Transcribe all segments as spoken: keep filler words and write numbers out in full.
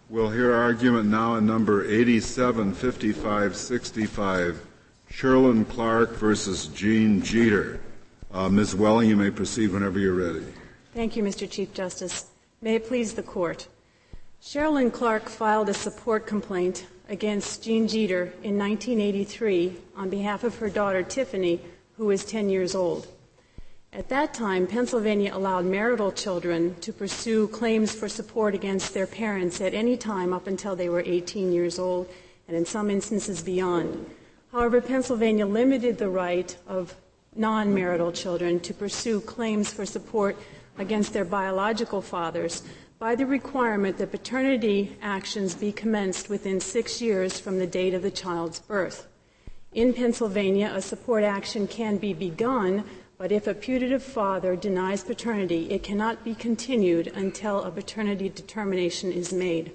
We'll hear argument now in number eighty-seven fifty-five sixty-five, Sherlyn Clark versus Gene Jeter. Uh, Miz Welling, you may proceed whenever you're ready. Thank you, Mister Chief Justice. May it please the Court. Sherlyn Clark filed a support complaint against Gene Jeter in nineteen eighty-three on behalf of her daughter Tiffany, who is ten years old. At that time, Pennsylvania allowed marital children to pursue claims for support against their parents at any time up until they were eighteen years old, and in some instances beyond. However, Pennsylvania limited the right of non-marital children to pursue claims for support against their biological fathers by the requirement that paternity actions be commenced within six years from the date of the child's birth. In Pennsylvania, a support action can be begun, but if a putative father denies paternity, it cannot be continued until a paternity determination is made.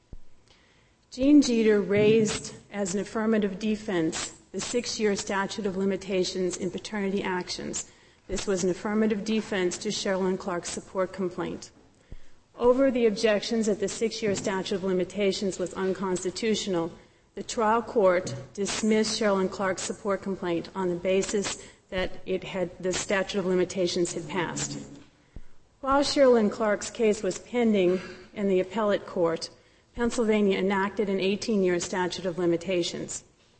Gene Jeter raised as an affirmative defense the six-year statute of limitations in paternity actions. This was an affirmative defense to Sherlyn Clark's support complaint. Over the objections that the six-year statute of limitations was unconstitutional, the trial court dismissed Sherlyn Clark's support complaint on the basis that it had the statute of limitations had passed. While Sherlyn Clark's case was pending in the appellate court, Pennsylvania enacted an eighteen-year statute of limitations.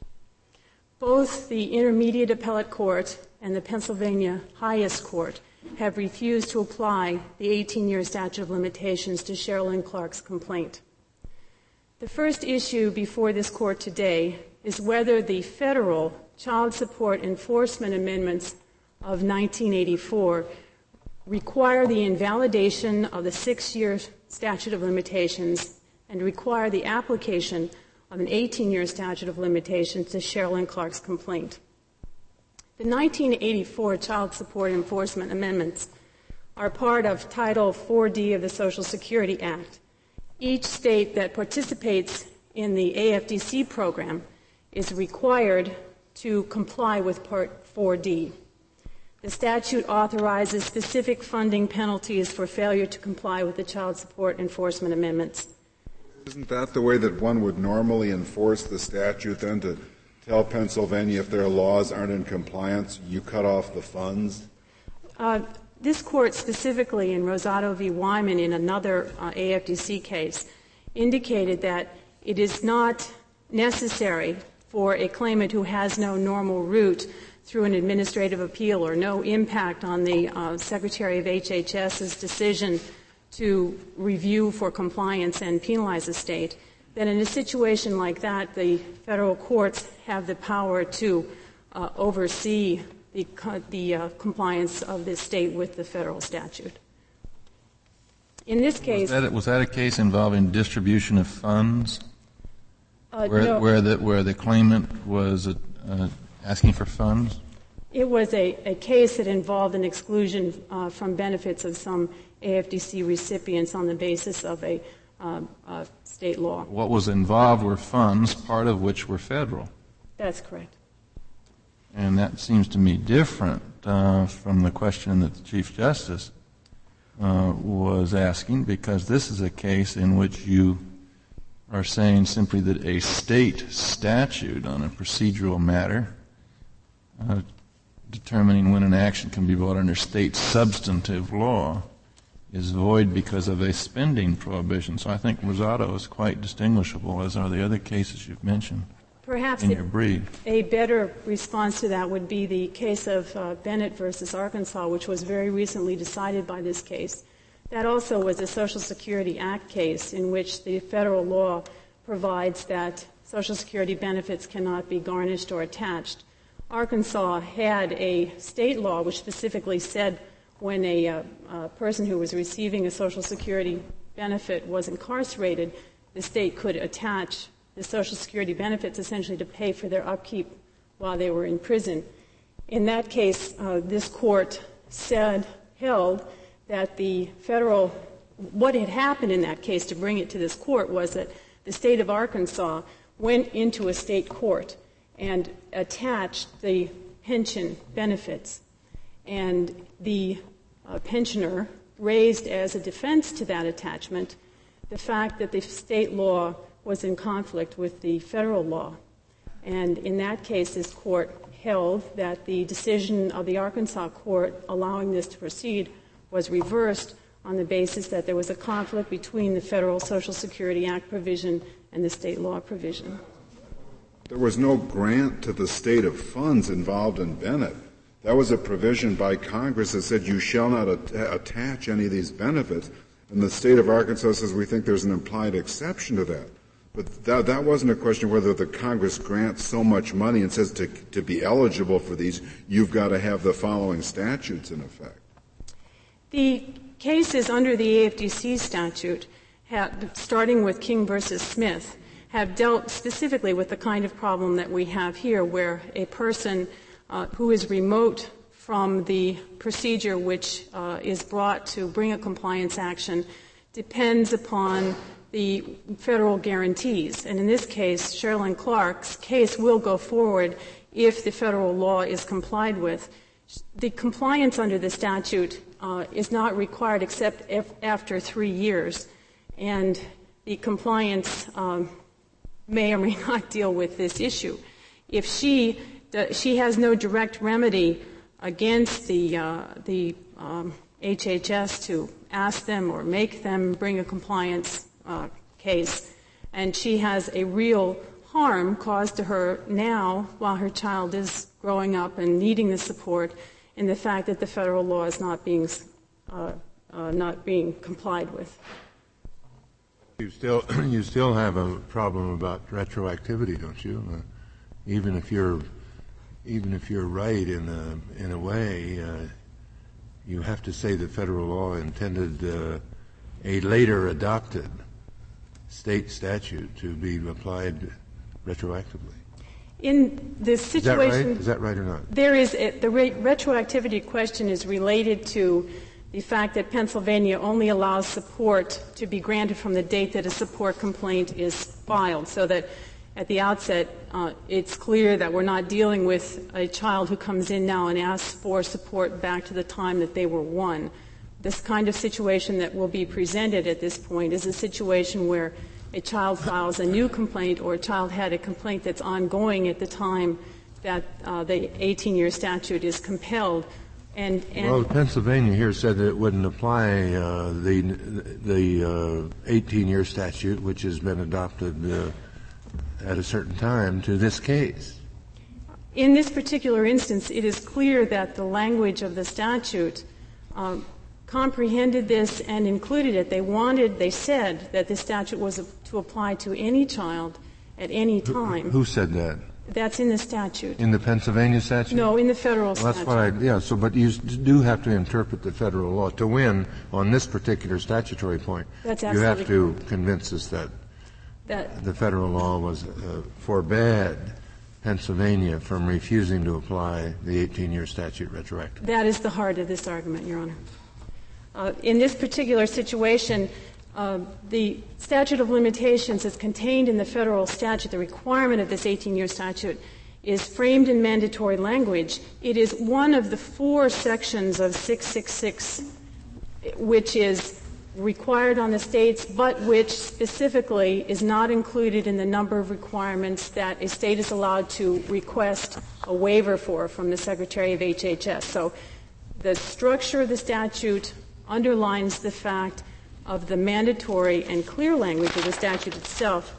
Both the Intermediate Appellate Court and the Pennsylvania Highest Court have refused to apply the eighteen-year statute of limitations to Sherlyn Clark's complaint. The first issue before this court today is whether the federal Child Support Enforcement Amendments of nineteen eighty-four require the invalidation of the six-year statute of limitations and require the application of an eighteen-year statute of limitations to Sherlyn Clark's complaint. The nineteen eighty-four Child Support Enforcement Amendments are part of Title four D of the Social Security Act. Each state that participates in the A F D C program is required to comply with Part four D. The statute authorizes specific funding penalties for failure to comply with the Child Support Enforcement Amendments. Isn't that the way that one would normally enforce the statute, then, to tell Pennsylvania if their laws aren't in compliance, you cut off the funds? Uh, this court specifically in Rosato v. Wyman in another uh, A F D C case indicated that it is not necessary for a claimant who has no normal route through an administrative appeal or no impact on the uh, Secretary of H H S's decision to review for compliance and penalize the state, that in a situation like that, the federal courts have the power to uh, oversee the, the uh, compliance of the state with the federal statute. In this case... Was that, was that a case involving distribution of funds? Uh, where, no, where, the, where the claimant was uh, uh, asking for funds? It was a, a case that involved an exclusion uh, from benefits of some A F D C recipients on the basis of a uh, uh, state law. What was involved were funds, part of which were federal. That's correct. And that seems to me different uh, from the question that the Chief Justice uh, was asking, because this is a case in which you are saying simply that a state statute on a procedural matter uh, determining when an action can be brought under state substantive law is void because of a spending prohibition. So I think Rosato is quite distinguishable, as are the other cases you've mentioned Perhaps in your brief. A better response to that would be the case of uh, Bennett versus Arkansas, which was very recently decided by this case. That also was a Social Security Act case in which the federal law provides that Social Security benefits cannot be garnished or attached. Arkansas had a state law which specifically said when a, uh, a person who was receiving a Social Security benefit was incarcerated, the state could attach the Social Security benefits essentially to pay for their upkeep while they were in prison. In that case, uh, this court said, held, that the federal, what had happened in that case to bring it to this court was that the state of Arkansas went into a state court and attached the pension benefits. And the uh, pensioner raised as a defense to that attachment the fact that the state law was in conflict with the federal law. And in that case, this court held that the decision of the Arkansas court allowing this to proceed was reversed on the basis that there was a conflict between the Federal Social Security Act provision and the state law provision. There was no grant to the state of funds involved in Bennett. That was a provision by Congress that said you shall not at- attach any of these benefits. And the state of Arkansas says we think there's an implied exception to that. But that, that wasn't a question whether the Congress grants so much money and says to, to be eligible for these, you've got to have the following statutes in effect. The cases under the A F D C statute, have, starting with King versus Smith, have dealt specifically with the kind of problem that we have here, where a person uh, who is remote from the procedure which uh, is brought to bring a compliance action depends upon the federal guarantees. And in this case, Sherilyn Clark's case will go forward if the federal law is complied with. The compliance under the statute uh, is not required except if after three years. And the compliance um, may or may not deal with this issue. If she, uh, she has no direct remedy against the, uh, the um, H H S to ask them or make them bring a compliance uh, case, and she has a real harm caused to her now while her child is growing up and needing the support in the fact that the federal law is not being uh, uh, not being complied with. You still you still have a problem about retroactivity, don't you? Uh, even if you're even if you're right in a in a way, uh, you have to say that federal law intended uh, a later adopted state statute to be applied retroactively. In the situation, is that right? Is that right or not? There is a, the re- retroactivity question is related to the fact that Pennsylvania only allows support to be granted from the date that a support complaint is filed, so that at the outset uh, it's clear that we're not dealing with a child who comes in now and asks for support back to the time that they were one. This kind of situation that will be presented at this point is a situation where a child files a new complaint or a child had a complaint that's ongoing at the time that uh, the eighteen-year statute is compelled. And, and well, Pennsylvania here said that it wouldn't apply uh, the the eighteen-year uh, statute, which has been adopted uh, at a certain time, to this case. In this particular instance, it is clear that the language of the statute um, comprehended this and included it. They wanted, they said that the statute was a, to apply to any child at any time. Who, who said that? That's in the statute. In the Pennsylvania statute? No, in the federal well, statute. That's what I, yeah, so, but you do have to interpret the federal law to win on this particular statutory point. That's you absolutely have to correct. convince us that, that the federal law was, uh, forbade Pennsylvania from refusing to apply the eighteen-year statute retroactively. That is the heart of this argument, Your Honor. Uh, in this particular situation, uh, the statute of limitations is contained in the federal statute. The requirement of this eighteen-year statute is framed in mandatory language. It is one of the four sections of six sixty-six which is required on the states, but which specifically is not included in the number of requirements that a state is allowed to request a waiver for from the Secretary of H H S. So the structure of the statute underlines the fact of the mandatory and clear language of the statute itself.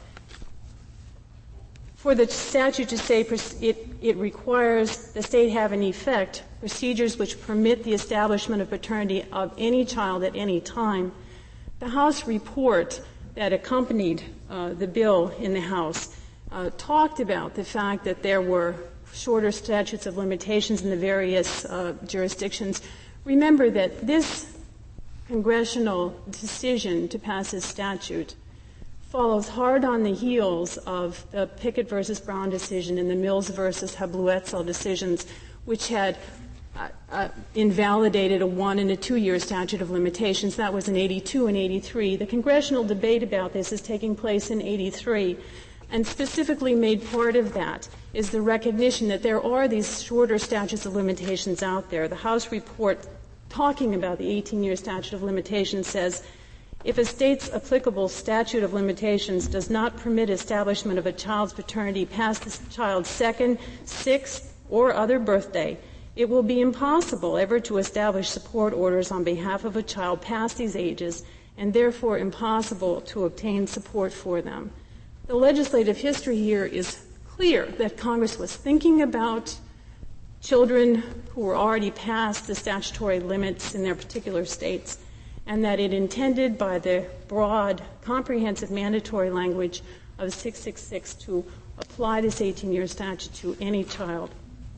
For the statute to say it, it requires the state have in effect procedures which permit the establishment of paternity of any child at any time. The House report that accompanied uh, the bill in the House uh, talked about the fact that there were shorter statutes of limitations in the various uh, jurisdictions. Remember that this congressional decision to pass this statute follows hard on the heels of the Pickett versus Brown decision and the Mills versus Habluetzel decisions, which had uh, uh, invalidated a one and a two-year statute of limitations. That was in eighty-two and eighty-three. The congressional debate about this is taking place in eighty-three, and specifically made part of that is the recognition that there are these shorter statutes of limitations out there. The House report talking about the eighteen-year statute of limitations says If a state's applicable statute of limitations does not permit establishment of a child's paternity past the child's second, sixth, or other birthday, it will be impossible ever to establish support orders on behalf of a child past these ages, and therefore impossible to obtain support for them. The legislative history here is clear that Congress was thinking about children who were already past the statutory limits in their particular states, and that it intended by the broad, comprehensive mandatory language of six sixty-six to apply this eighteen-year statute to any child.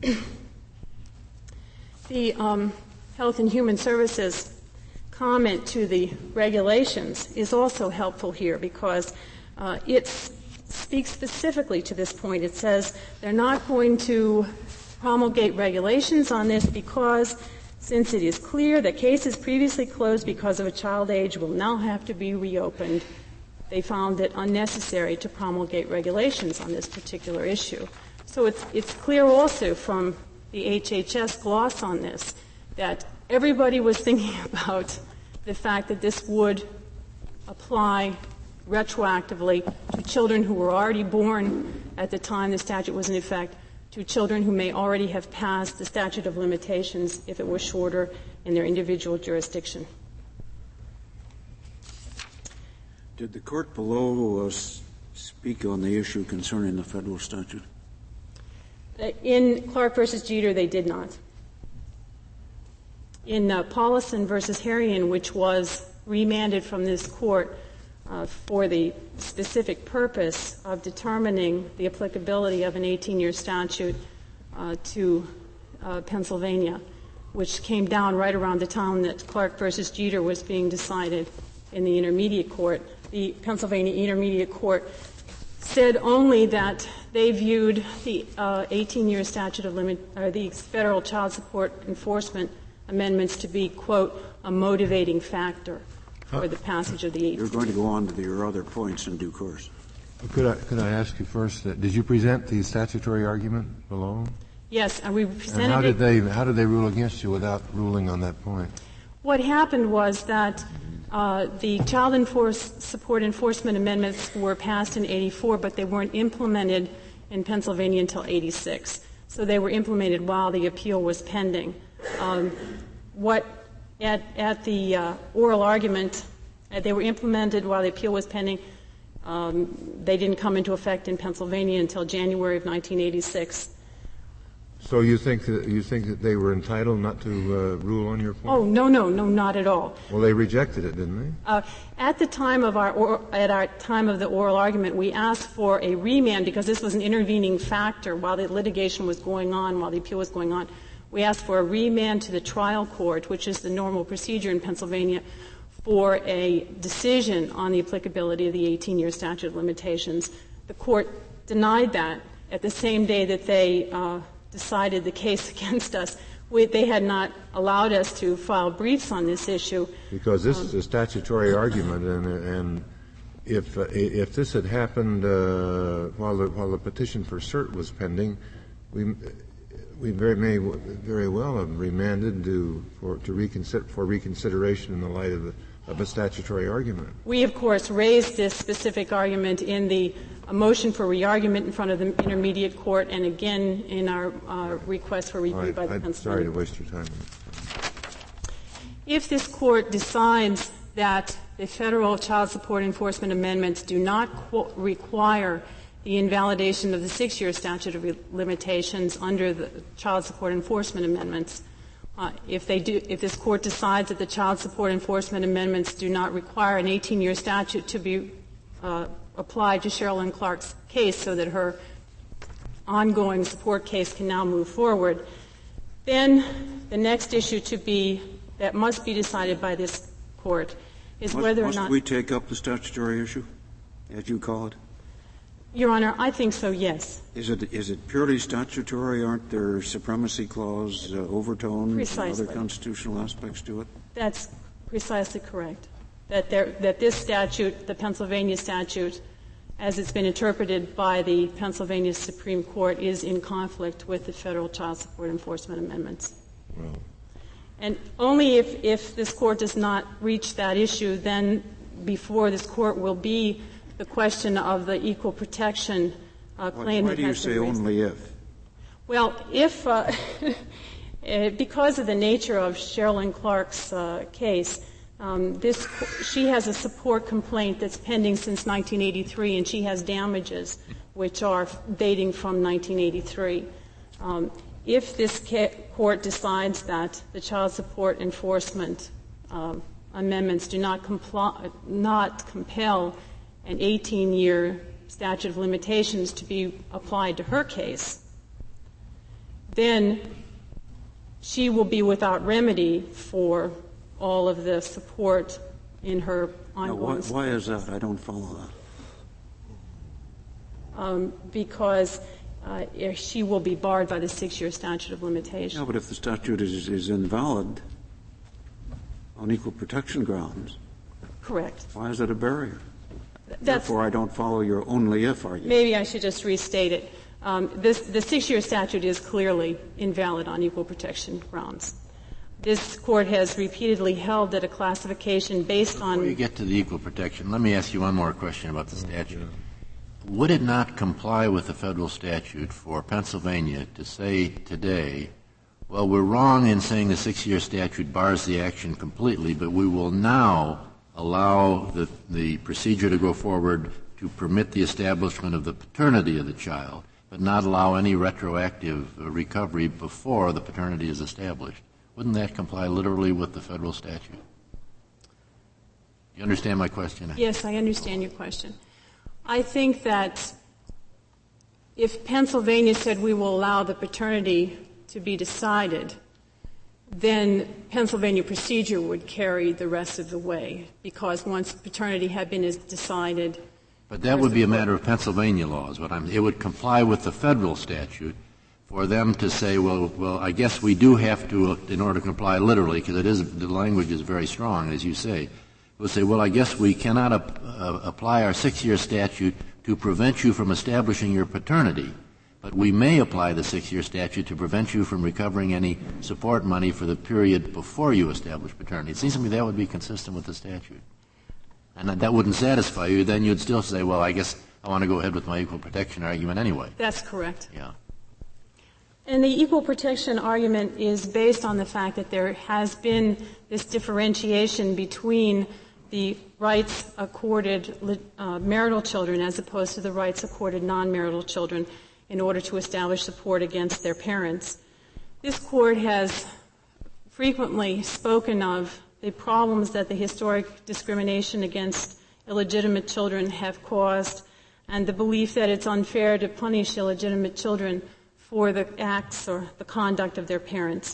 The um, Health and Human Services comment to the regulations is also helpful here because uh, it speaks specifically to this point. It says they're not going to promulgate regulations on this because since it is clear that cases previously closed because of a child age will now have to be reopened, they found it unnecessary to promulgate regulations on this particular issue. So it's, it's clear also from the H H S gloss on this that everybody was thinking about the fact that this would apply retroactively to children who were already born at the time the statute was in effect, to children who may already have passed the statute of limitations if it was shorter in their individual jurisdiction. Did the court below uh, speak on the issue concerning the federal statute? In Clark versus Jeter, they did not. In uh, Paulison versus Harrion, which was remanded from this court uh, for the specific purpose of determining the applicability of an eighteen-year statute uh, to uh, Pennsylvania, which came down right around the time that Clark versus Jeter was being decided in the intermediate court. The Pennsylvania Intermediate Court said only that they viewed the uh, eighteen-year statute of limit, or the federal child support enforcement amendments to be, quote, a motivating factor for the passage of the eighteen. You're going to go on to your other points in due course. Could I, could I ask you first, uh, did you present the statutory argument below? Yes, and we presented and how did it. they, how did they rule against you without ruling on that point? What happened was that uh, the child enforce, support enforcement amendments were passed in eighty-four, but they weren't implemented in Pennsylvania until eighty-six. So they were implemented while the appeal was pending. Um, what at, at the uh, oral argument, uh, they were implemented while the appeal was pending. Um, they didn't come into effect in Pennsylvania until January of nineteen eighty-six. So you think that you think that they were entitled not to uh, rule on your point? Oh no, no, no, not at all. Well, they rejected it, didn't they? Uh, at the time of our or, at our time of the oral argument, we asked for a remand because this was an intervening factor while the litigation was going on, while the appeal was going on. We asked for a remand to the trial court, which is the normal procedure in Pennsylvania, for a decision on the applicability of the eighteen-year statute of limitations. The court denied that at the same day that they uh, decided the case against us. We, they had not allowed us to file briefs on this issue. Because this um, is a statutory argument, and, and if uh, if this had happened uh, while the while the petition for cert was pending, we we very may very well have remanded to for to reconsider for reconsideration in the light of the of a statutory argument. We, of course, raised this specific argument in the uh, motion for re-argument in front of the intermediate court and again in our uh, request for review right, by the I'm Pennsylvania sorry to waste your time. If this court decides that the federal child support enforcement amendments do not qu- require the invalidation of the six-year statute of re- limitations under the child support enforcement amendments, Uh, if they do, if this court decides that the child support enforcement amendments do not require an eighteen-year statute to be uh, applied to Sherilyn Clark's case so that her ongoing support case can now move forward, then the next issue to be that must be decided by this court is must, whether or must not we take up the statutory issue, as you call it? Your Honor, I think so, yes. Is it is it purely statutory? Aren't there supremacy clause, uh, overtones, and other constitutional aspects to it? That's precisely correct. That there, that this statute, the Pennsylvania statute, as it's been interpreted by the Pennsylvania Supreme Court, is in conflict with the federal child support enforcement amendments. Well, and only if, if this court does not reach that issue, then before this court will be the question of the equal protection uh, claim. Why, why that do you has say been raised. only if? Well, if uh, because of the nature of Sherilyn Clark's uh, case, um, this she has a support complaint that's pending since nineteen eighty-three, and she has damages which are dating from nineteen eighty-three. Um, if this ca- court decides that the child support enforcement um, amendments do not comply, not compel an eighteen-year statute of limitations to be applied to her case, then she will be without remedy for all of the support in her ongoing. Now, why, why is that? I don't follow that. Um, because uh, she will be barred by the six-year statute of limitations. No, but if the statute is, is invalid on equal protection grounds, correct. Why is that a barrier? That's, Therefore, I don't follow your only if argument. Maybe I should just restate it. Um, this, the six-year statute is clearly invalid on equal protection grounds. This court has repeatedly held that a classification based Before on. Before you get to the equal protection, let me ask you one more question about the statute. Would it not comply with the federal statute for Pennsylvania to say today, well, we're wrong in saying the six-year statute bars the action completely, but we will now allow the, the procedure to go forward to permit the establishment of the paternity of the child, but not allow any retroactive uh, recovery before the paternity is established? Wouldn't that comply literally with the federal statute? You understand my question? Yes, I understand your question. I think that if Pennsylvania said we will allow the paternity to be decided, then Pennsylvania procedure would carry the rest of the way, because once paternity had been decided. But that would be a matter of Pennsylvania laws. What I'm, it would comply with the federal statute for them to say, well, well, I guess we do have to, in order to comply literally, because it is the language is very strong, as you say. We'll say, well, I guess we cannot ap- uh, apply our six-year statute to prevent you from establishing your paternity, but we may apply the six-year statute to prevent you from recovering any support money for the period before you establish paternity. It seems to me that would be consistent with the statute. And that wouldn't satisfy you. Then you'd still say, well, I guess I want to go ahead with my equal protection argument anyway. That's correct. Yeah. And the equal protection argument is based on the fact that there has been this differentiation between the rights accorded uh, marital children as opposed to the rights accorded non-marital children in order to establish support against their parents. This court has frequently spoken of the problems that the historic discrimination against illegitimate children have caused, and the belief that it's unfair to punish illegitimate children for the acts or the conduct of their parents.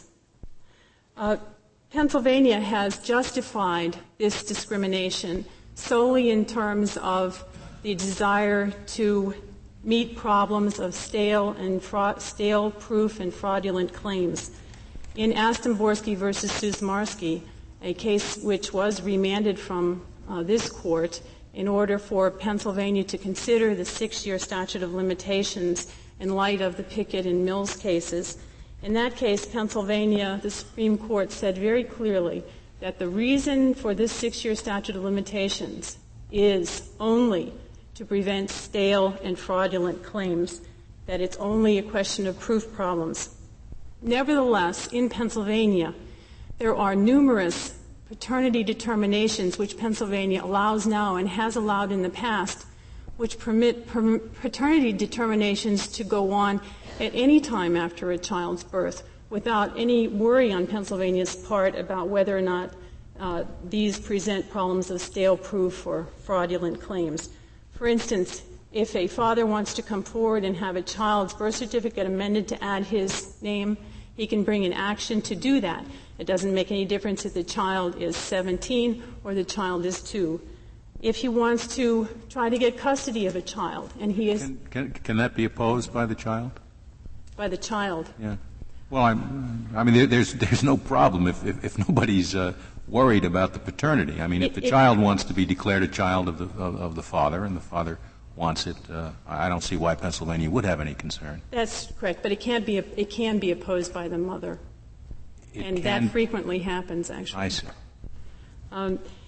Uh, Pennsylvania has justified this discrimination solely in terms of the desire to meet problems of stale and fra- stale proof and fraudulent claims. In Astomborski versus Susmarsky, a case which was remanded from uh, this court in order for Pennsylvania to consider the six-year statute of limitations in light of the Pickett and Mills cases. In that case, Pennsylvania, the Supreme Court said very clearly that the reason for this six-year statute of limitations is only to prevent stale and fraudulent claims, that it's only a question of proof problems. Nevertheless, in Pennsylvania, there are numerous paternity determinations which Pennsylvania allows now and has allowed in the past, which permit per- paternity determinations to go on at any time after a child's birth without any worry on Pennsylvania's part about whether or not uh, these present problems of stale proof or fraudulent claims. For instance, if a father wants to come forward and have a child's birth certificate amended to add his name, he can bring an action to do that. It doesn't make any difference if the child is seventeen or the child is two. If he wants to try to get custody of a child, and he is... Can, can, can that be opposed by the child? By the child? Yeah. Well, I'm, I mean, there, there's there's no problem if, if, if nobody's uh, worried about the paternity. I mean, if it, the it, child wants to be declared a child of the of, of the father, and the father wants it, uh, I don't see why Pennsylvania would have any concern. That's correct, but it can't be. It can be opposed by the mother, it and can, that frequently happens. Actually, I see. Um,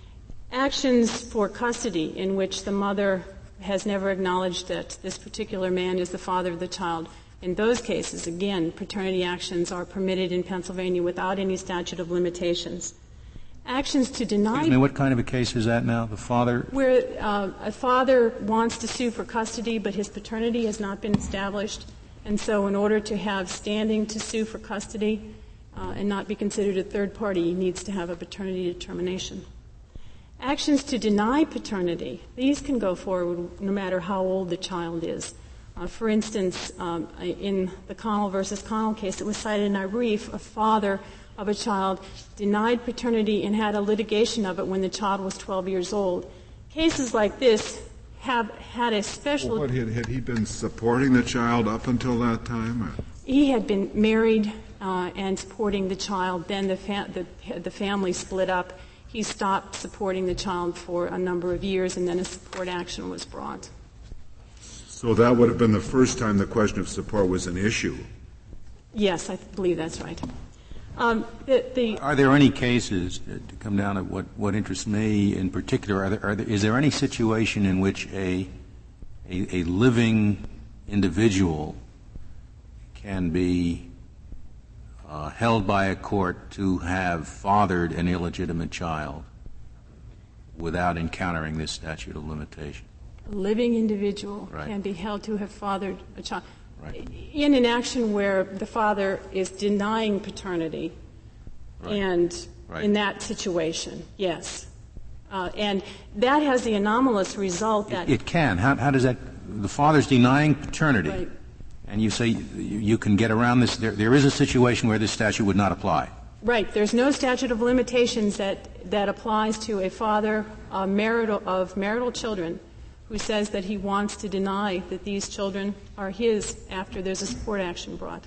Actions for custody in which the mother has never acknowledged that this particular man is the father of the child. In those cases, again, paternity actions are permitted in Pennsylvania without any statute of limitations. Actions to deny... Excuse me, what kind of a case is that now? The father... Where uh, a father wants to sue for custody, but his paternity has not been established, and so in order to have standing to sue for custody uh, and not be considered a third party, he needs to have a paternity determination. Actions to deny paternity, these can go forward no matter how old the child is. Uh, for instance, um, in the Connell versus Connell case that was cited in our brief, a father of a child denied paternity and had a litigation of it when the child was twelve years old. Cases like this have had a special... Well, what, had, had he been supporting the child up until that time? Or? He had been married uh, and supporting the child. Then the, fa- the, the family split up. He stopped supporting the child for a number of years, and then a support action was brought. So that would have been the first time the question of support was an issue. Yes, I believe that's right. Um, the, the Are there any cases, uh, to come down to what, what interests me in particular, are there, are there, is there any situation in which a, a, a living individual can be uh, held by a court to have fathered an illegitimate child without encountering this statute of limitation? A living individual right. can be held to have fathered a child. Right. In an action where the father is denying paternity, right. and right. in that situation, yes. Uh, and that has the anomalous result that... It, it can. How, how does that... The father's denying paternity, right. and you say you, you can get around this. There, there is a situation where this statute would not apply. Right. There's no statute of limitations that, that applies to a father uh, marital, of marital children who says that he wants to deny that these children are his after there's a support action brought.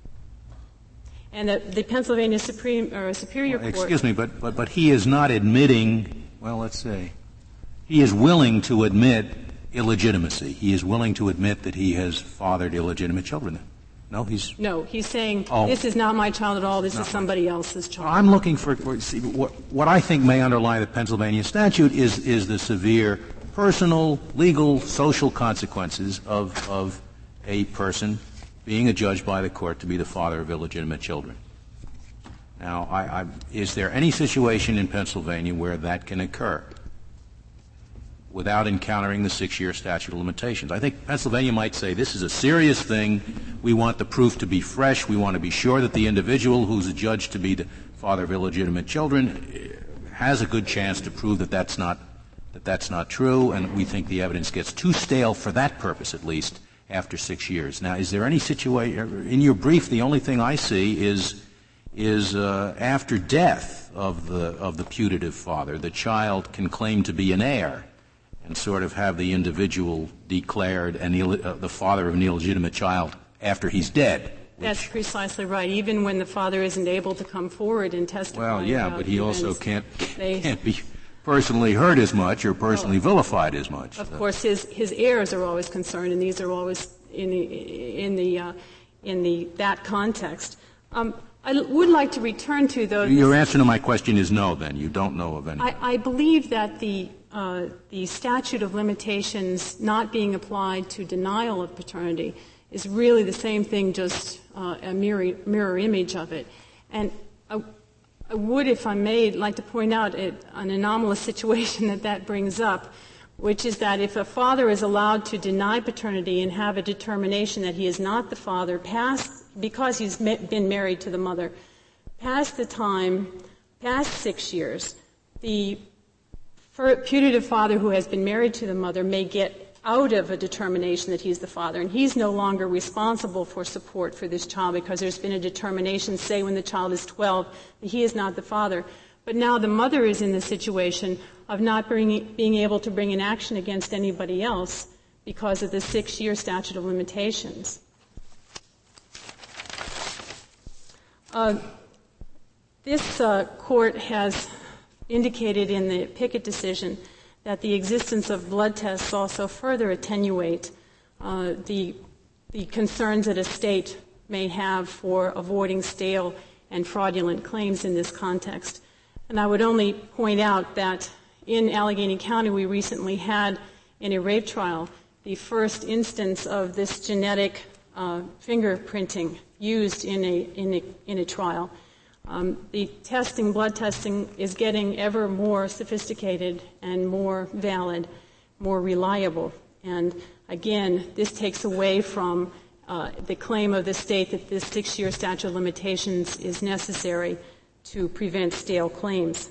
And the, the Pennsylvania Supreme or Superior well, Court... Excuse me, but, but, but he is not admitting, well, let's say, he is willing to admit illegitimacy. He is willing to admit that he has fathered illegitimate children. No, he's... No, he's saying, oh, this is not my child at all, this is somebody right. else's child. I'm looking for, for see, what, what I think may underlie the Pennsylvania statute is, is the severe personal, legal, social consequences of, of a person being adjudged by the court to be the father of illegitimate children. Now, I, I, is there any situation in Pennsylvania where that can occur without encountering the six-year statute of limitations? I think Pennsylvania might say this is a serious thing. We want the proof to be fresh. We want to be sure that the individual who's adjudged to be the father of illegitimate children has a good chance to prove that that's not that that's not true, and we think the evidence gets too stale for that purpose, at least, after six years. Now, is there any situation, in your brief, the only thing I see is, is uh, after death of the, of the putative father, the child can claim to be an heir and sort of have the individual declared an Ill, uh, the father of an illegitimate child after he's dead. That's precisely right. Even when the father isn't able to come forward and testify. Well, yeah, about but he events, also can't, they, can't be personally hurt as much or personally well, vilified as much. Of course, his his heirs are always concerned, and these are always in the in the uh, in the that context. Um, I l- would like to return to though. Your answer to my question is no. Then you don't know of any. I, I believe that the uh, the statute of limitations not being applied to denial of paternity is really the same thing, just uh, a mirror mirror image of it, and. I, I would, if I may, like to point out it, an anomalous situation that that brings up, which is that if a father is allowed to deny paternity and have a determination that he is not the father past, because he's been married to the mother, past the time, past six years, the putative father who has been married to the mother may get out of a determination that he's the father, and he's no longer responsible for support for this child because there's been a determination, say when the child is twelve, that he is not the father. But now the mother is in the situation of not bringing, being able to bring an action against anybody else because of the six-year statute of limitations. Uh, this uh, court has indicated in the Pickett decision that the existence of blood tests also further attenuate uh, the, the concerns that a state may have for avoiding stale and fraudulent claims in this context. And I would only point out that in Allegheny County, we recently had in a rape trial the first instance of this genetic uh, fingerprinting used in a, in a, in a trial. Um, the testing, blood testing, is getting ever more sophisticated and more valid, more reliable. And again, this takes away from uh, the claim of the state that this six-year statute of limitations is necessary to prevent stale claims.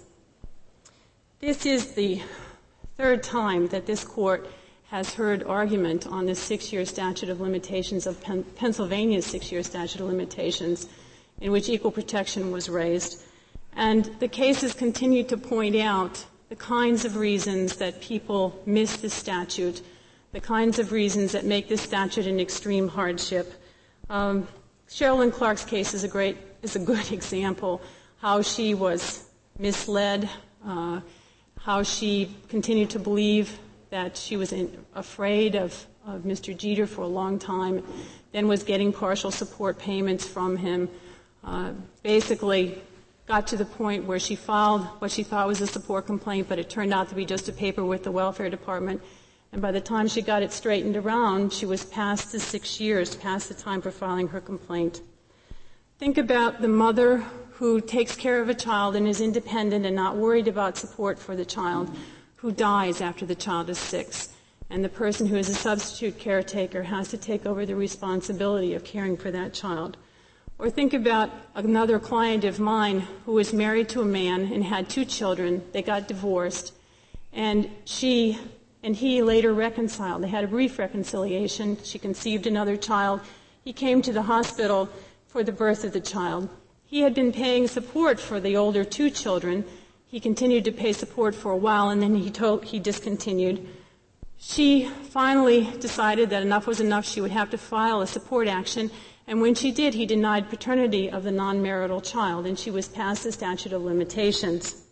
This is the third time that this court has heard argument on the six-year statute of limitations of Pen- Pennsylvania's six-year statute of limitations, in which equal protection was raised. And the cases continue to point out the kinds of reasons that people miss the statute, the kinds of reasons that make this statute an extreme hardship. Um, Sherilyn Clark's case is a great, is a good example, how she was misled, uh, how she continued to believe that she was in, afraid of, of Mister Jeter for a long time, then was getting partial support payments from him, uh, basically got to the point where she filed what she thought was a support complaint, but it turned out to be just a paper with the welfare department. And by the time she got it straightened around, she was past the six years, past the time for filing her complaint. Think about the mother who takes care of a child and is independent and not worried about support for the child, who dies after the child is six, and the person who is a substitute caretaker has to take over the responsibility of caring for that child. Or think about another client of mine who was married to a man and had two children. They got divorced, and she and he later reconciled. They had a brief reconciliation. She conceived another child. He came to the hospital for the birth of the child. He had been paying support for the older two children. He continued to pay support for a while, and then he told, he discontinued. She finally decided that enough was enough. She would have to file a support action, and when she did, he denied paternity of the non-marital child, and she was past the statute of limitations.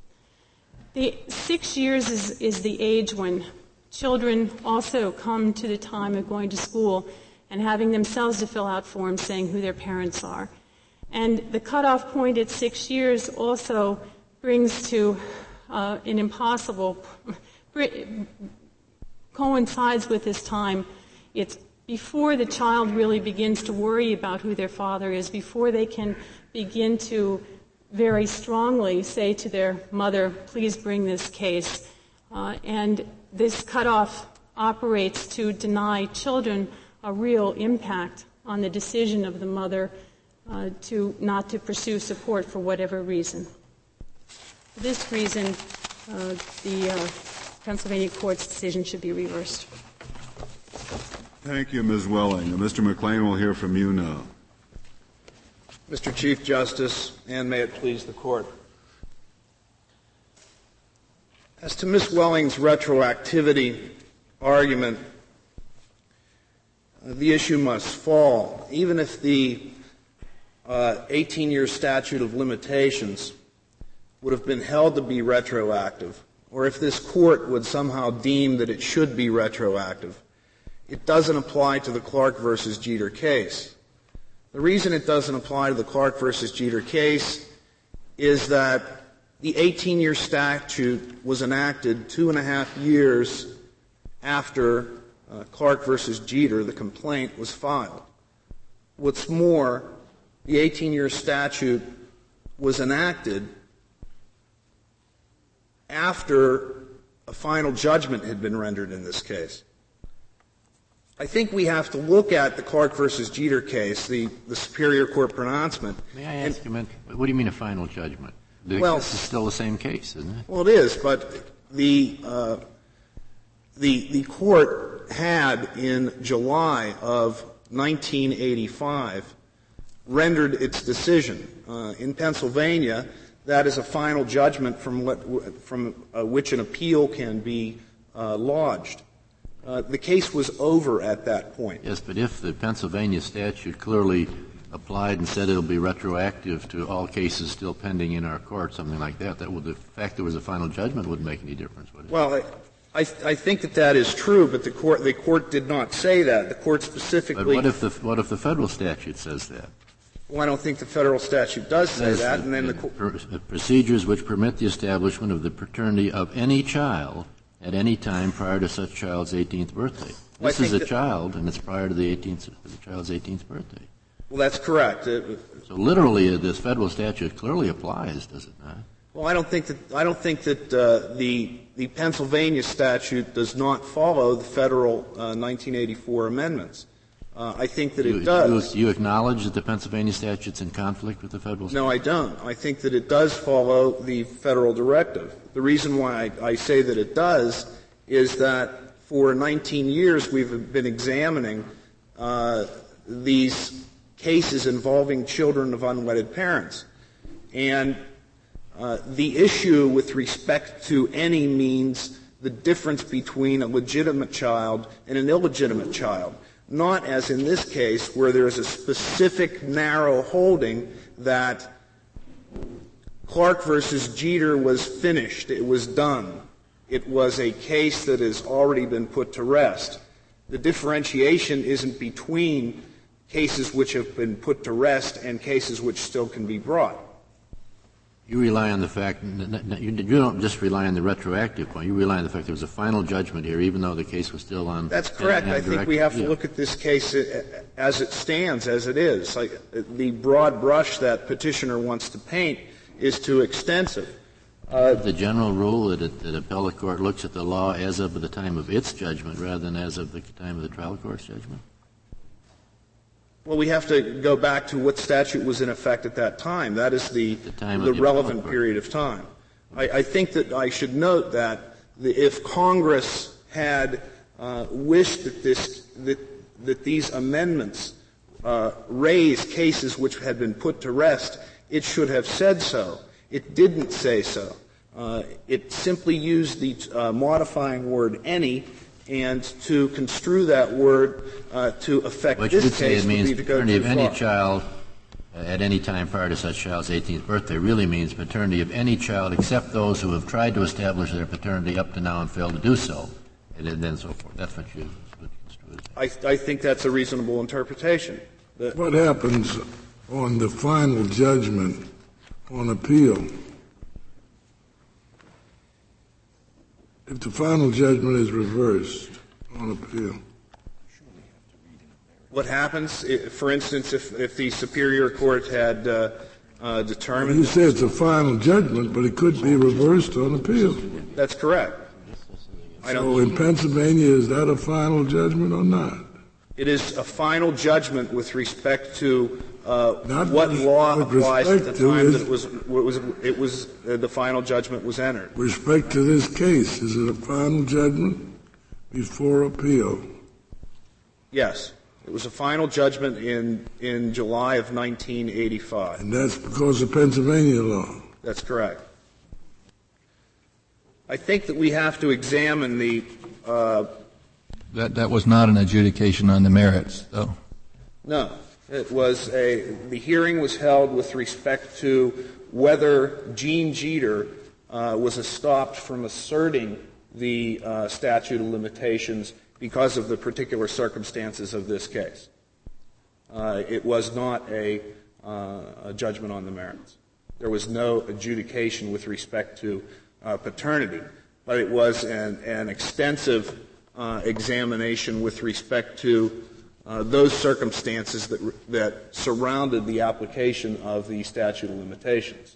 The six years is, is the age when children also come to the time of going to school and having themselves to fill out forms saying who their parents are. And the cutoff point at six years also brings to uh, an impossible, coincides with this time. It's before the child really begins to worry about who their father is, before they can begin to very strongly say to their mother, please bring this case. Uh, and this cutoff operates to deny children a real impact on the decision of the mother uh, to not to pursue support for whatever reason. For this reason, uh, the uh, Pennsylvania court's decision should be reversed. Thank you, Miz Welling. Mister McLean, we'll hear from you now. Mister Chief Justice, and may it please the Court. As to Miz Welling's retroactivity argument, uh, the issue must fall. Even if the uh, eighteen-year statute of limitations would have been held to be retroactive, or if this Court would somehow deem that it should be retroactive, it doesn't apply to the Clark versus Jeter case. The reason it doesn't apply to the Clark versus Jeter case is that the eighteen-year statute was enacted two and a half years after uh, Clark versus Jeter, the complaint, was filed. What's more, the eighteen-year statute was enacted after a final judgment had been rendered in this case. I think we have to look at the Clark versus Jeter case, the, the Superior Court pronouncement. May I ask you, what do you mean a final judgment? The, well, this is still the same case, isn't it? Well, it is, but the uh, the the court had in July of nineteen eighty-five rendered its decision. Uh, in Pennsylvania, that is a final judgment from what from uh, which an appeal can be uh, lodged. Uh, the case was over at that point. Yes, but if the Pennsylvania statute clearly applied and said it'll be retroactive to all cases still pending in our court, something like that, that would, the fact there was a final judgment wouldn't make any difference, would it? Well, I, I, I think that that is true, but the court, the court did not say that. The court specifically. But what if the, what if the federal statute says that? Well, I don't think the federal statute does say that. And then the co- procedures which permit the establishment of the paternity of any child at any time prior to such child's eighteenth birthday. Well, this is a child, and it's prior to the eighteenth, the child's eighteenth birthday. Well, that's correct. It, so literally, uh, this federal statute clearly applies, does it not? Well, I don't think that I don't think that uh, the the Pennsylvania statute does not follow the federal uh, nineteen eighty-four amendments. Uh, I think that you, it does. You, you acknowledge that the Pennsylvania statute's in conflict with the federal statute? No, I don't. I think that it does follow the federal directive. The reason why I, I say that it does is that for nineteen years we've been examining uh, these cases involving children of unwedded parents. And uh, the issue with respect to any means the difference between a legitimate child and an illegitimate child. Not as in this case where there is a specific narrow holding that Clark versus Jeter was finished. It was done. It was a case that has already been put to rest. The differentiation isn't between cases which have been put to rest and cases which still can be brought. You rely on the fact that you don't just rely on the retroactive point. You rely on the fact there was a final judgment here, even though the case was still on. That's correct. And, and I think we have to yeah. look at this case as it stands, as it is. Like, the broad brush that petitioner wants to paint is too extensive. Uh, the general rule that, it, that appellate court looks at the law as of the time of its judgment rather than as of the time of the trial court's judgment? Well, we have to go back to what statute was in effect at that time. That is the, the, time the of the relevant period of time. I, I think that I should note that the, if Congress had uh, wished that, this, that, that these amendments uh, raise cases which had been put to rest, it should have said so. It didn't say so. Uh, it simply used the uh, modifying word any, and to construe that word uh, to affect what this you would case say it means would be to go paternity too of any far. child uh, at any time prior to such child's eighteenth birthday really means paternity of any child except those who have tried to establish their paternity up to now and failed to do so, and then so forth. That's what you would construe as. I, I think that's a reasonable interpretation. The, what happens on the final judgment on appeal? If the final judgment is reversed on appeal? What happens, if, for instance, if, if the Superior Court had uh, uh, determined... Well, you say it's a final judgment, but it could be reversed on appeal. That's correct. I don't so in Pennsylvania, is that a final judgment or not? It is a final judgment with respect to uh, what with, law with applies at the time that is, it was, it was, it was uh, the final judgment was entered. With respect to this case, is it a final judgment before appeal? Yes. It was a final judgment in, in July of nineteen eighty-five. And that's because of Pennsylvania law? That's correct. I think that we have to examine the uh, That that was not an adjudication on the merits, though. No. It was a, the hearing was held with respect to whether Gene Jeter uh, was stopped from asserting the uh, statute of limitations because of the particular circumstances of this case. Uh, it was not a, uh, a judgment on the merits. There was no adjudication with respect to uh, paternity, but it was an, an extensive uh, examination with respect to Uh, those circumstances that, that surrounded the application of the statute of limitations.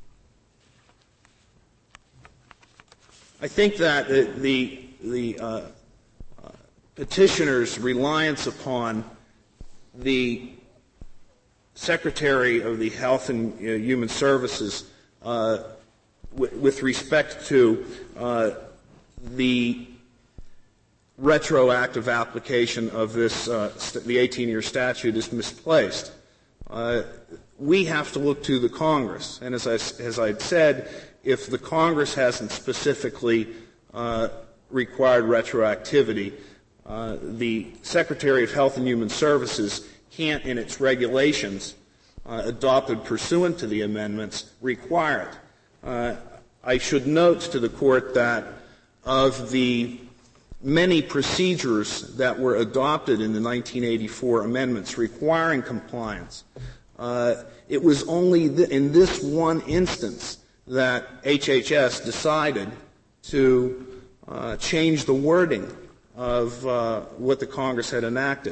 I think that the, the uh, uh, petitioner's reliance upon the Secretary of the Health and uh, Human Services uh, w- with respect to uh, the retroactive application of this, uh, st- the eighteen-year statute is misplaced. Uh, we have to look to the Congress. And as I, as I'd said, if the Congress hasn't specifically uh, required retroactivity, uh, the Secretary of Health and Human Services can't, in its regulations uh, adopted pursuant to the amendments, require it. Uh, I should note to the Court that of the many procedures that were adopted in the nineteen eighty-four amendments requiring compliance, Uh, it was only th- in this one instance that H H S decided to uh, change the wording of uh, what the Congress had enacted.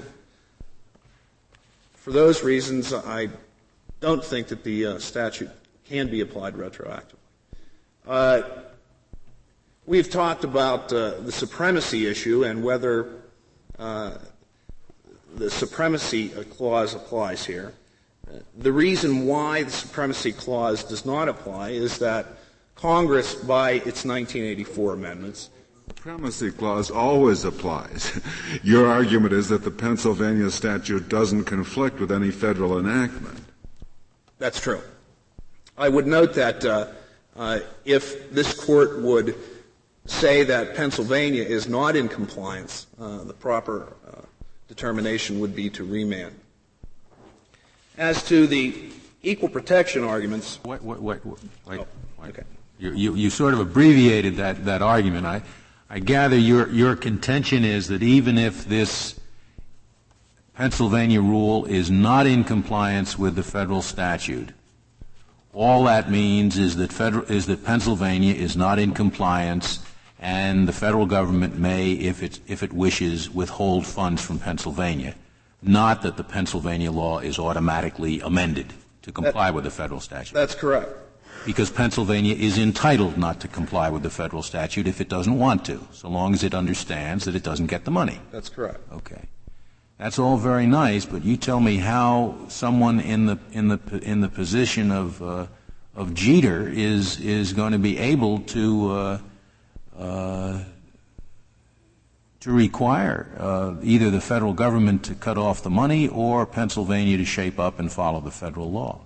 For those reasons, I don't think that the uh, statute can be applied retroactively. Uh, we've talked about uh, the supremacy issue and whether uh, the supremacy clause applies here. Uh, the reason why the supremacy clause does not apply is that Congress, by its nineteen eighty-four amendments, the supremacy clause always applies. Your argument is that the Pennsylvania statute doesn't conflict with any federal enactment. That's true. I would note that uh, uh, if this court would say that Pennsylvania is not in compliance, uh, the proper uh, determination would be to remand. As to the equal protection arguments. Wait, wait, wait. wait, oh, wait. Okay. You, you, you sort of abbreviated that, that argument. I, I gather your, your contention is that even if this Pennsylvania rule is not in compliance with the federal statute, all that means is that federal, is that Pennsylvania is not in compliance, and the federal government may, if it, if it wishes, withhold funds from Pennsylvania. Not that the Pennsylvania law is automatically amended to comply that, with the federal statute. That's correct. Because Pennsylvania is entitled not to comply with the federal statute if it doesn't want to, so long as it understands that it doesn't get the money. That's correct. Okay. That's all very nice, but you tell me how someone in the in the in the position of uh, of Jeter is is going to be able to uh, uh, to require uh, either the federal government to cut off the money or Pennsylvania to shape up and follow the federal law.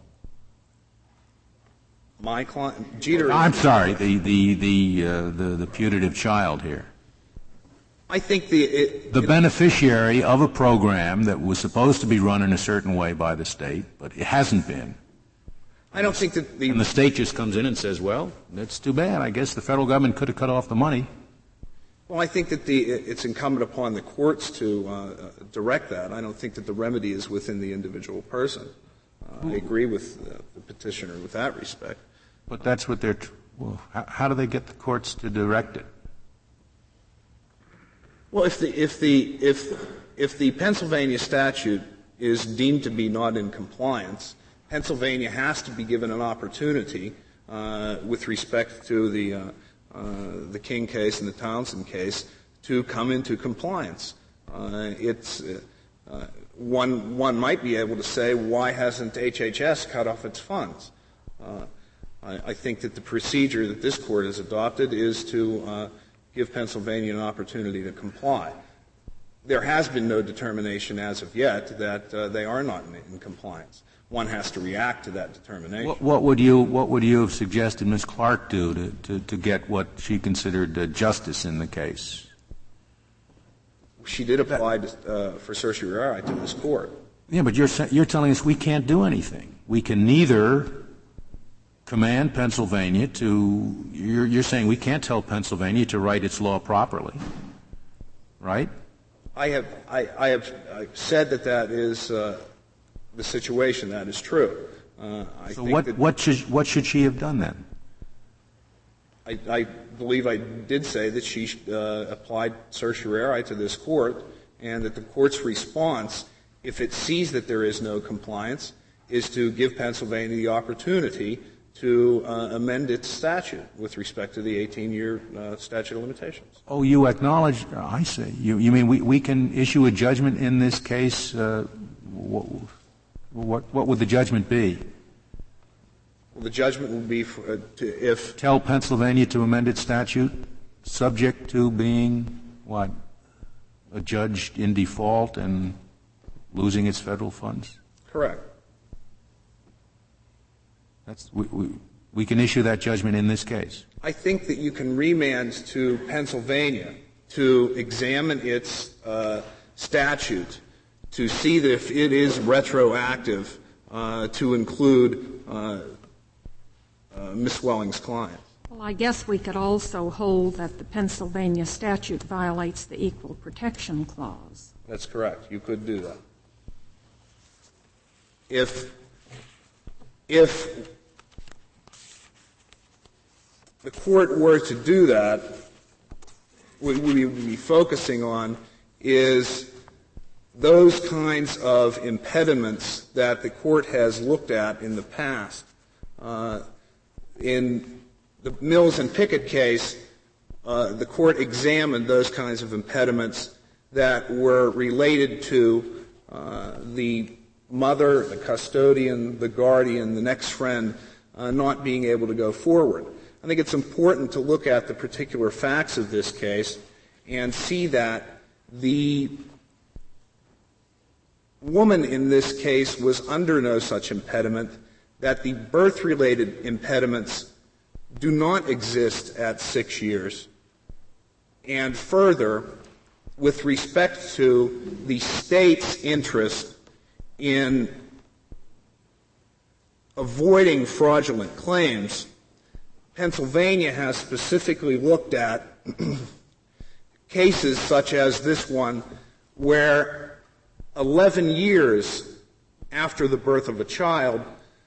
My client, Jeter. I'm sorry, the the the uh, the, the putative child here. I think the it, the it, beneficiary of a program that was supposed to be run in a certain way by the state, but it hasn't been. I don't think that the and the state just comes in and says, "Well, that's too bad. I guess the federal government could have cut off the money." Well, I think that the it's incumbent upon the courts to uh, direct that. I don't think that the remedy is within the individual person. Uh, I agree with uh, the petitioner with that respect. But that's what they're. Tr- well, how, how do they get the courts to direct it? Well, if the if the if if the Pennsylvania statute is deemed to be not in compliance, Pennsylvania has to be given an opportunity uh, with respect to the uh, uh, the King case and the Townsend case to come into compliance. Uh, it's uh, uh, one one might be able to say, why hasn't H H S cut off its funds? Uh, I, I think that the procedure that this court has adopted is to uh, give Pennsylvania an opportunity to comply. There has been no determination as of yet that uh, they are not in, in compliance. One has to react to that determination. What, what would you What would you have suggested Miz Clark do to, to, to get what she considered uh, justice in the case? She did apply to, uh, for certiorari to this court. Yeah, but you're you're telling us we can't do anything. We can neither command Pennsylvania to. You're, you're saying we can't tell Pennsylvania to write its law properly, right? I have I, I have I've said that that is uh, the situation. That is true. Uh, I so think what that what should what should she have done then? I, I believe I did say that she uh, applied certiorari to this court, and that the court's response, if it sees that there is no compliance, is to give Pennsylvania the opportunity to uh, amend its statute with respect to the eighteen-year uh, statute of limitations. Oh, you acknowledge? Uh, I see. You, you mean we, we can issue a judgment in this case? Uh, what, what what would the judgment be? Well, the judgment would be for, uh, to, if tell Pennsylvania to amend its statute, subject to being what, adjudged in default and losing its federal funds. Correct. That's we, we we can issue that judgment in this case. I think that you can remand to Pennsylvania to examine its uh, statute to see that if it is retroactive uh, to include uh, uh, Miz Welling's client. Well, I guess we could also hold that the Pennsylvania statute violates the Equal Protection Clause. That's correct. You could do that. If if the court were to do that, what we would be focusing on is those kinds of impediments that the court has looked at in the past. Uh, in the Mills and Pickett case, uh, the court examined those kinds of impediments that were related to uh, the mother, the custodian, the guardian, the next friend uh, not being able to go forward. I think it's important to look at the particular facts of this case and see that the woman in this case was under no such impediment, that the birth-related impediments do not exist at six years. And further, with respect to the state's interest in avoiding fraudulent claims, Pennsylvania has specifically looked at cases such as this one where eleven years after the birth of a child,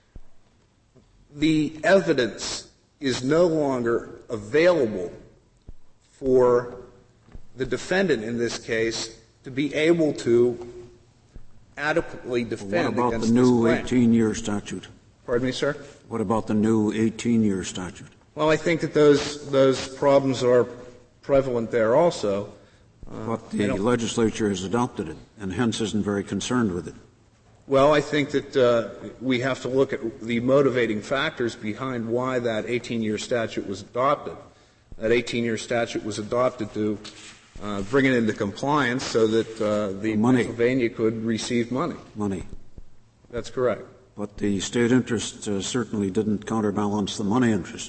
the evidence is no longer available for the defendant in this case to be able to adequately defend what about against the new this claim. eighteen-year statute? Pardon me, sir? What about the new eighteen-year statute? Well, I think that those those problems are prevalent there also. Uh, but the legislature has adopted it, and hence isn't very concerned with it. Well, I think that uh, we have to look at the motivating factors behind why that eighteen-year statute was adopted. That eighteen-year statute was adopted to uh, bring it into compliance so that uh, the money. Pennsylvania could receive money. Money. That's correct. But the state interest uh, certainly didn't counterbalance the money interest.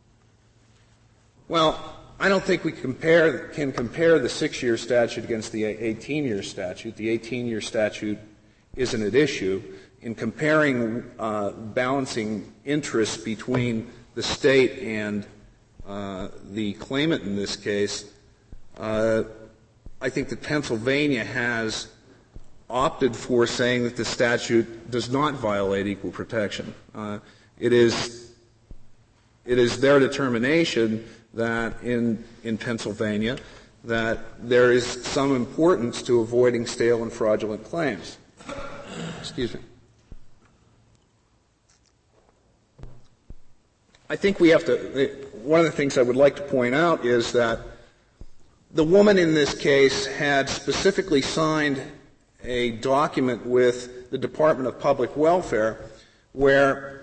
Well, I don't think we compare, can compare the six-year statute against the eighteen-year statute. The eighteen-year statute isn't at issue. In comparing uh, balancing interests between the state and uh, the claimant in this case, uh, I think that Pennsylvania has opted for saying that the statute does not violate equal protection. Uh, it is it is their determination that in in Pennsylvania that there is some importance to avoiding stale and fraudulent claims. Excuse me. I think we have to – one of the things I would like to point out is that the woman in this case had specifically signed a document with the Department of Public Welfare where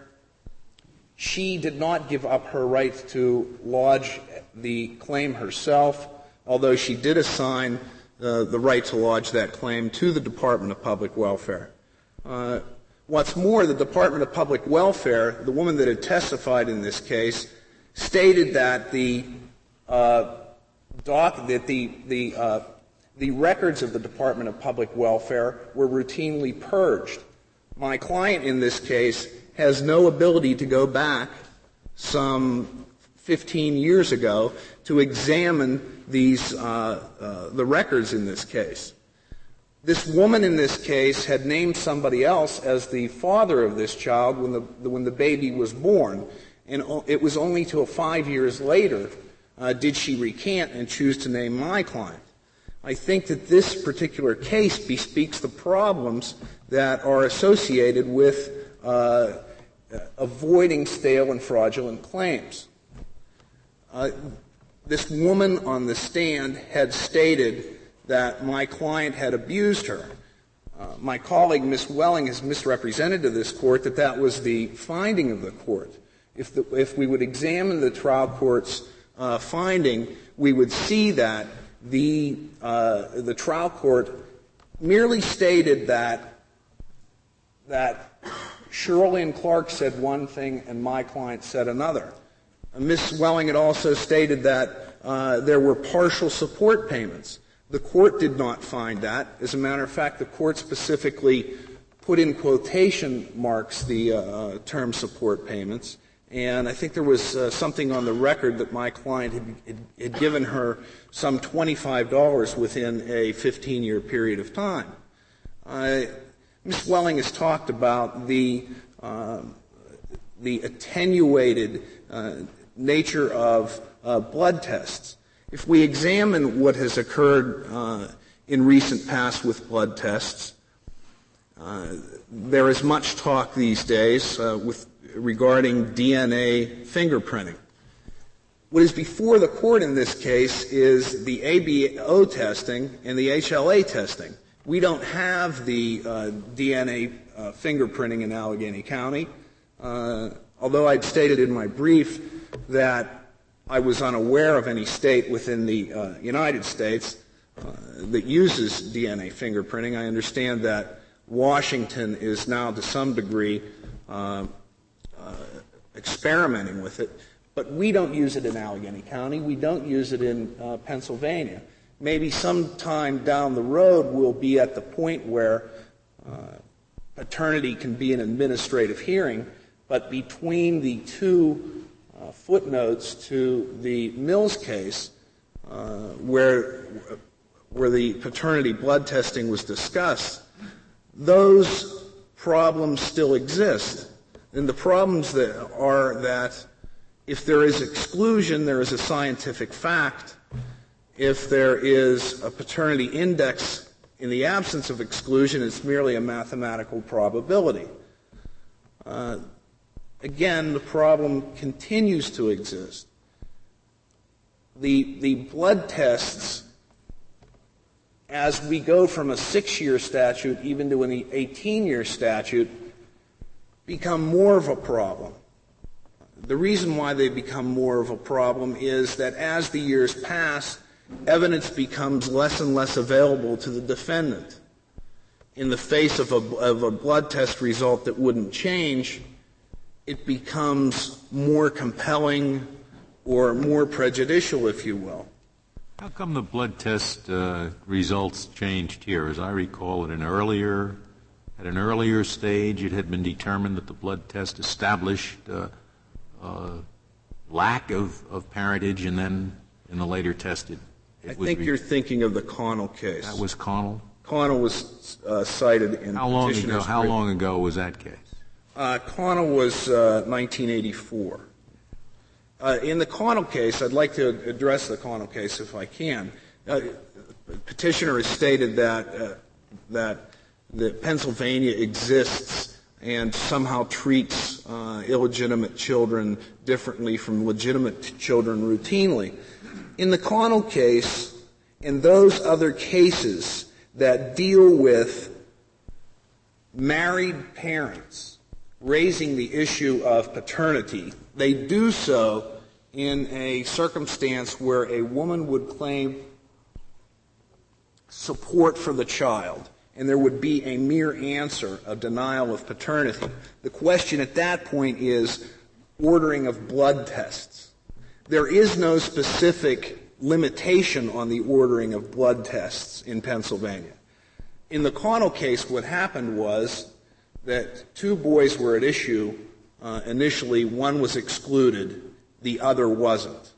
she did not give up her right to lodge the claim herself, although she did assign uh, the right to lodge that claim to the Department of Public Welfare. Uh, what's more, the Department of Public Welfare, the woman that had testified in this case, stated that the uh, doc, that the the uh, the records of the Department of Public Welfare were routinely purged. My client in this case has no ability to go back some fifteen years ago to examine these uh, uh, the records in this case. This woman in this case had named somebody else as the father of this child when the when the baby was born, and it was only till five years later uh, did she recant and choose to name my client. I think that this particular case bespeaks the problems that are associated with uh, avoiding stale and fraudulent claims. Uh, this woman on the stand had stated that my client had abused her. Uh, my colleague, Miz Welling, has misrepresented to this court that that was the finding of the court. If, the, if we would examine the trial court's uh, finding, we would see that the uh, the trial court merely stated that that Shirley and Clark said one thing and my client said another. Uh, Miz Welling had also stated that uh, there were partial support payments. The court did not find that. As a matter of fact, the court specifically put in quotation marks the uh, term support payments, and I think there was uh, something on the record that my client had, had, had given her some twenty-five dollars within a fifteen-year period of time. Uh, Miz Welling has talked about the uh, the attenuated uh, nature of uh, blood tests. If we examine what has occurred uh, in recent past with blood tests, uh, there is much talk these days uh, with regarding D N A fingerprinting. What is before the court in this case is the A B O testing and the H L A testing. We don't have the uh, D N A uh, fingerprinting in Allegheny County, uh, although I'd stated in my brief that I was unaware of any state within the uh, United States uh, that uses D N A fingerprinting. I understand that Washington is now to some degree uh, uh, experimenting with it, but we don't use it in Allegheny County. We don't use it in uh, Pennsylvania. Maybe sometime down the road we'll be at the point where uh, paternity can be an administrative hearing, but between the two uh, footnotes to the Mills case, uh, where where the paternity blood testing was discussed, those problems still exist. And the problems that are that if there is exclusion, there is a scientific fact. If there is a paternity index in the absence of exclusion, it's merely a mathematical probability. Uh, again, the problem continues to exist. The, the blood tests, as we go from a six-year statute even to an eighteen-year statute, become more of a problem. The reason why they become more of a problem is that as the years pass, evidence becomes less and less available to the defendant. In the face of a, of a blood test result that wouldn't change, it becomes more compelling or more prejudicial, if you will. How come the blood test uh, results changed here? As I recall, at an earlier at an earlier stage, it had been determined that the blood test established uh, uh, lack of, of parentage, and then in the later test, it, it I was think re- you're thinking of the Connell case. That was Connell? Connell was uh, cited in how long petitioner's ago? How brief. long ago was that case? Uh, Connell was uh, nineteen eighty-four. Uh, in the Connell case, I'd like to address the Connell case if I can. Uh, petitioner has stated that uh, that that Pennsylvania exists and somehow treats uh, illegitimate children differently from legitimate children routinely. In the Connell case and those other cases that deal with married parents raising the issue of paternity, they do so in a circumstance where a woman would claim support for the child, and there would be a mere answer, a denial of paternity. The question at that point is ordering of blood tests. There is no specific limitation on the ordering of blood tests in Pennsylvania. In the Connell case, what happened was that two boys were at issue. Uh, initially, one was excluded, the other wasn't.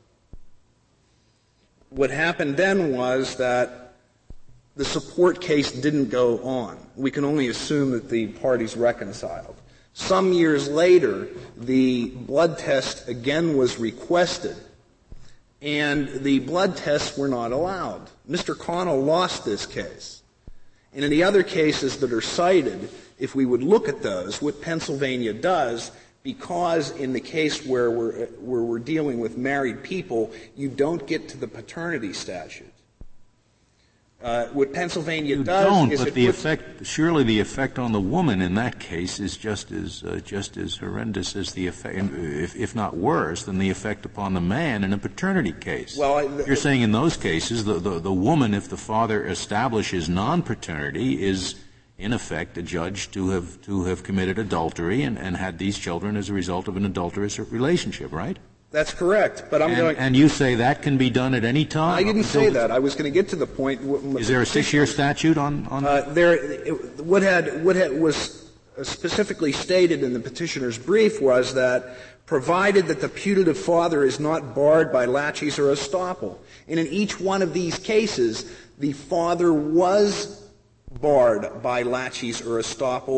What happened then was that the support case didn't go on. We can only assume that the parties reconciled. Some years later, the blood test again was requested, and the blood tests were not allowed. Mister Connell lost this case. And in the other cases that are cited, if we would look at those, what Pennsylvania does, because in the case where we're, where we're dealing with married people, you don't get to the paternity statute. Uh, what Pennsylvania you does don't, is but it the puts, effect, surely the effect on the woman in that case is just as uh, just as horrendous as the effect, if, if not worse, than the effect upon the man in a paternity case. Well, I, the, you're saying in those cases, the, the the woman, if the father establishes non-paternity, is in effect adjudged to have to have committed adultery and, and had these children as a result of an adulterous relationship, right? That's correct, but I'm and, going. And you say that can be done at any time? I didn't say that. I was going to get to the point. Is there a six-year statute on? on uh, there, it, what had what had, was specifically stated in the petitioner's brief was that, provided that the putative father is not barred by laches or estoppel, and in each one of these cases, the father was barred by laches or estoppel,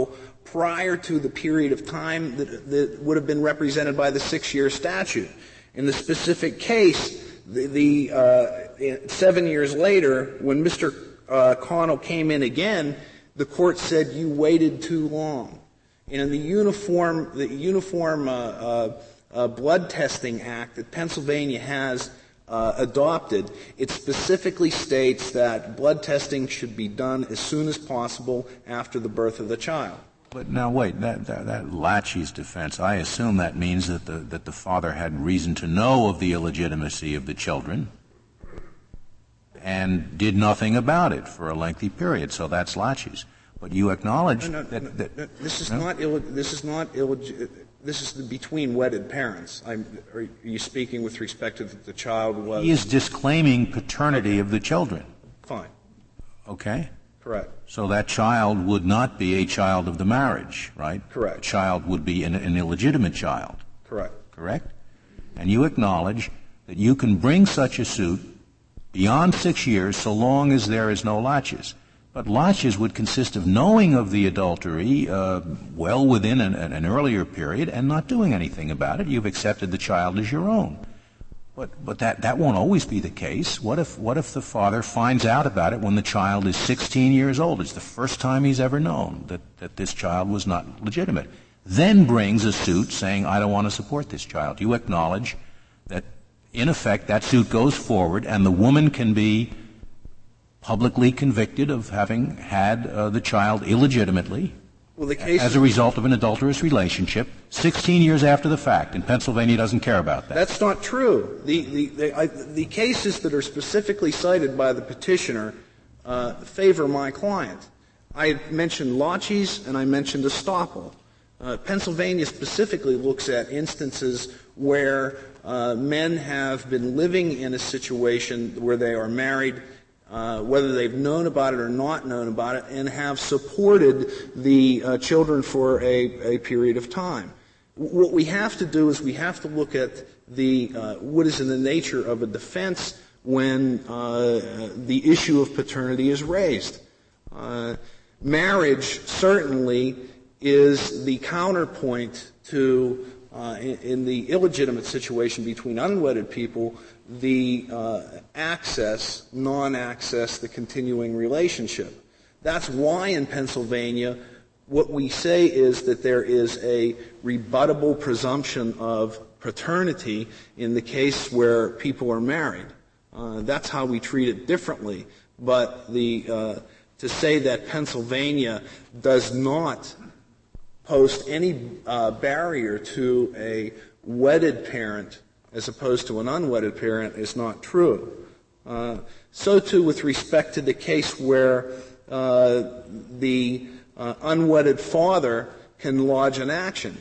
prior to the period of time that, that would have been represented by the six-year statute. In the specific case, the, the uh, seven years later, when Mister Uh, Connell came in again, the court said you waited too long. And in the uniform, the Uniform uh, uh, uh, Blood Testing Act that Pennsylvania has uh, adopted, it specifically states that blood testing should be done as soon as possible after the birth of the child. But now wait, that, that, that laches defense, I assume that means that the, that the father had reason to know of the illegitimacy of the children and did nothing about it for a lengthy period. So that's laches. But you acknowledge no, no, that, no, that no, this is no? not Ill, this is not illeg- this is the between wedded parents. I'm, are you speaking with respect to the, the child was? He is disclaiming paternity okay. of the children. Fine. Okay. Correct. So that child would not be a child of the marriage, right? Correct. A child would be an, an illegitimate child. Correct. Correct? And you acknowledge that you can bring such a suit beyond six years so long as there is no laches. But laches would consist of knowing of the adultery uh, well within an, an earlier period and not doing anything about it. You've accepted the child as your own. But, but that, that won't always be the case. What if, what if the father finds out about it when the child is sixteen years old? It's the first time he's ever known that, that this child was not legitimate. Then brings a suit saying, I don't want to support this child. You acknowledge that, in effect, that suit goes forward and the woman can be publicly convicted of having had uh, the child illegitimately well, the case as a result of an adulterous relationship sixteen years after the fact, and Pennsylvania doesn't care about that. That's not true. The, the, the, I, the cases that are specifically cited by the petitioner uh, favor my client. I mentioned laches and I mentioned estoppel. Uh, Pennsylvania specifically looks at instances where uh, men have been living in a situation where they are married, uh, whether they've known about it or not known about it, and have supported the uh, children for a, a period of time. What we have to do is we have to look at the uh, what is in the nature of a defense when uh, the issue of paternity is raised. Uh, marriage certainly is the counterpoint to, uh, in, in the illegitimate situation between unwedded people, the uh, access, non-access, the continuing relationship. That's why in Pennsylvania what we say is that there is a rebuttable presumption of paternity in the case where people are married. Uh, that's how we treat it differently. But the uh, to say that Pennsylvania does not post any uh, barrier to a wedded parent as opposed to an unwedded parent is not true. Uh, so too with respect to the case where uh, the uh, unwedded father can lodge an action.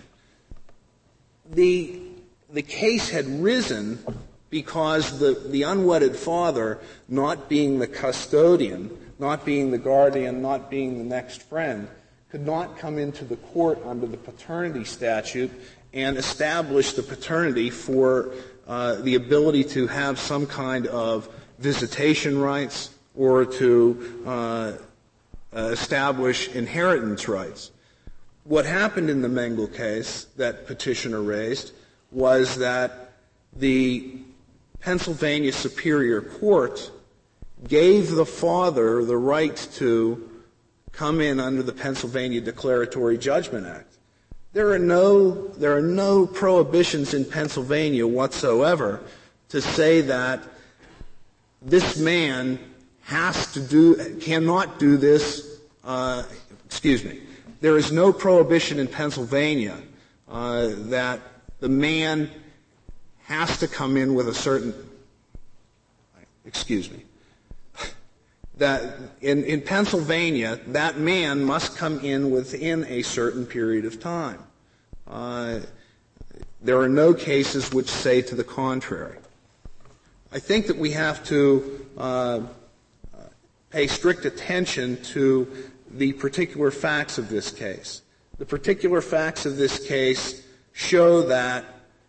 The, the case had risen because the, the unwedded father, not being the custodian, not being the guardian, not being the next friend, could not come into the court under the paternity statute and establish the paternity for uh, the ability to have some kind of visitation rights or to uh, uh, establish inheritance rights. What happened in the Mengel case that petitioner raised was that the Pennsylvania Superior Court gave the father the right to come in under the Pennsylvania Declaratory Judgment Act. There are no, there are no prohibitions in Pennsylvania whatsoever to say that this man has to do, cannot do this, uh, excuse me. There is no prohibition in Pennsylvania uh, that the man has to come in with a certain, excuse me, that in, in Pennsylvania, that man must come in within a certain period of time. Uh, there are no cases which say to the contrary. I think that we have to uh, pay strict attention to the particular facts of this case. The particular facts of this case show that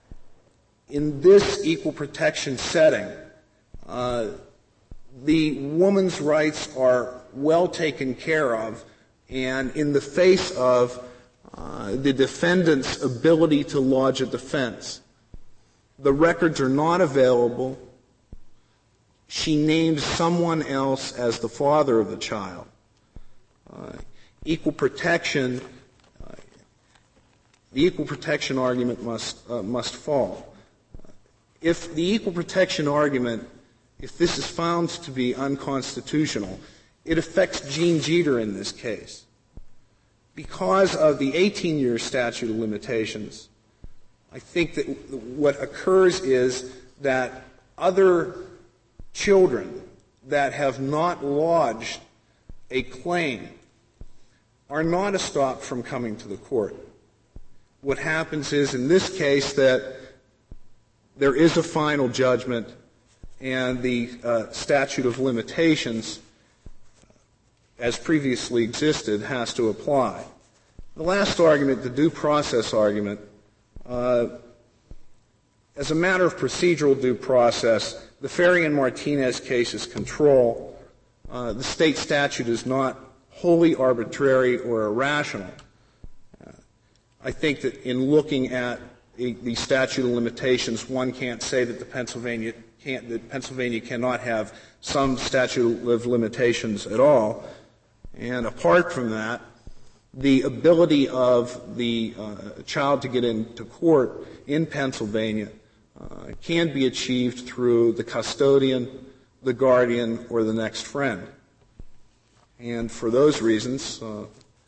in this equal protection setting, uh, the woman's rights are well taken care of, and in the face of uh, the defendant's ability to lodge a defense. The records are not available. She named someone else as the father of the child. Uh, equal protection, uh, the equal protection argument must uh, must fall. If the equal protection argument, if this is found to be unconstitutional, it affects Jean Jeter in this case. Because of the eighteen-year statute of limitations, I think that what occurs is that other children that have not lodged a claim are not stopped from coming to the court. What happens is, in this case, that there is a final judgment and the uh, statute of limitations, as previously existed, has to apply. The last argument, the due process argument, uh, as a matter of procedural due process, the Ferry and Martinez cases control. Uh, the state statute is not wholly arbitrary or irrational. Uh, I think that in looking at the, the statute of limitations, one can't say that the Pennsylvania can't, that Pennsylvania cannot have some statute of limitations at all. And apart from that, the ability of the uh, child to get into court in Pennsylvania uh, can be achieved through the custodian, the guardian, or the next friend. And for those reasons, uh,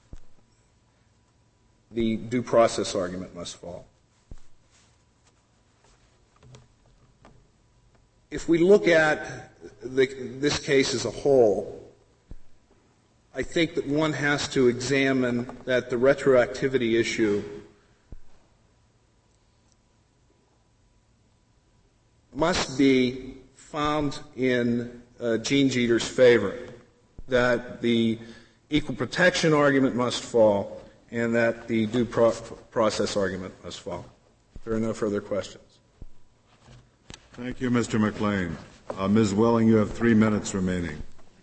the due process argument must fall. If we look at the, this case as a whole, I think that one has to examine that the retroactivity issue must be found in uh, Jean Jeter's favor, that the equal protection argument must fall, and that the due pro- process argument must fall. If there are no further questions. Thank you, Mister McLean. Uh, Miz Welling, you have three minutes remaining.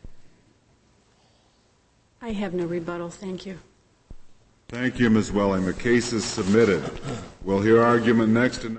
I have no rebuttal. Thank you. Thank you, Miz Welling. The case is submitted. We'll hear argument next. In